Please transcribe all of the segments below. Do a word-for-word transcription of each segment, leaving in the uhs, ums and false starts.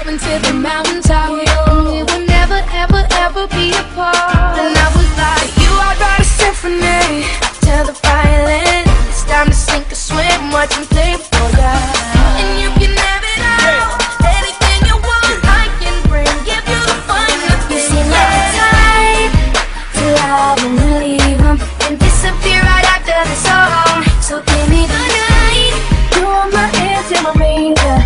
went to the mountaintop. We will never, ever, ever be apart. And I was like, you, I'd write a symphony. Tell the violin it's time to sink or swim. Watch him play for ya. And you can have it all. Anything you want, I can bring. Give you the fun. You seem like the type to love and leave him and disappear right after the song. So give me the night. You want my hands in my razor.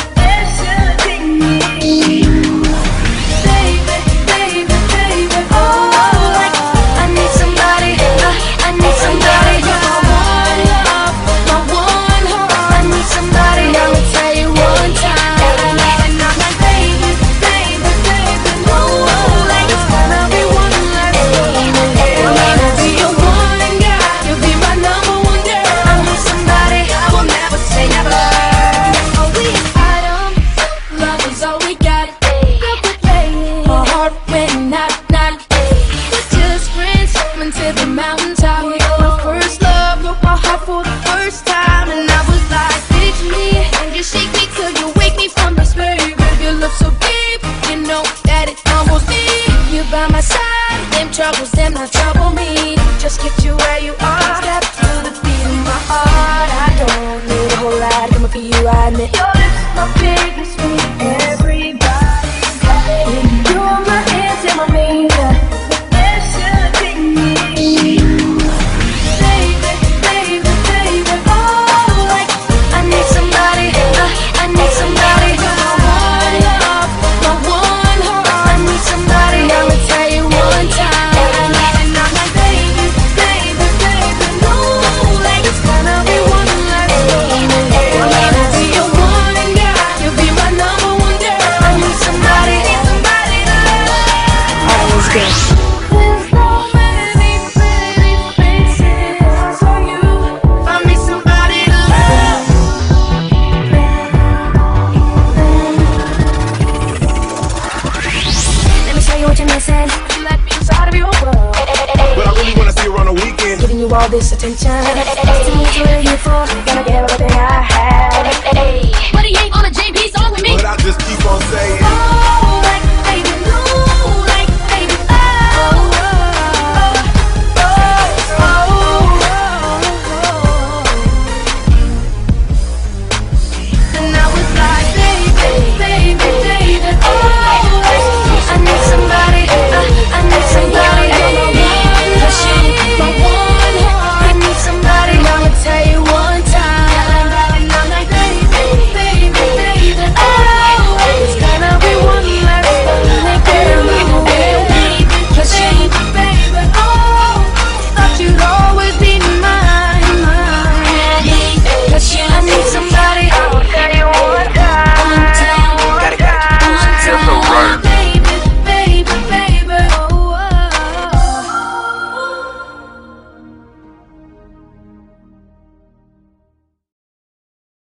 By my side, them troubles, them not trouble me. Just get you where you are. Step to the beat of my heart. I don't need a whole lot coming for you, I admit. Your lips, my biggest weakness. Everybody's got it. You are my answer, my razor. There should be me. Baby, baby, baby, oh, like I need somebody, uh, I need somebody. My one love, my one heart. I need somebody. I'ma tell you one time. And I'm like, baby, baby, baby, no, like it's gonna be one last moment. I'm gonna be your one guy. You'll be my number one girl. I need somebody, need somebody to love. Alright, let's go. There's so many pretty faces for you. I need somebody to love. Let me show you what you're missing. Let me inside of your world. But I really wanna see her on the weekend. Giving you all this attention. Nice to meet you, what are you for? Gonna get everything I have. But he ain't on a J B song with me. But I just keep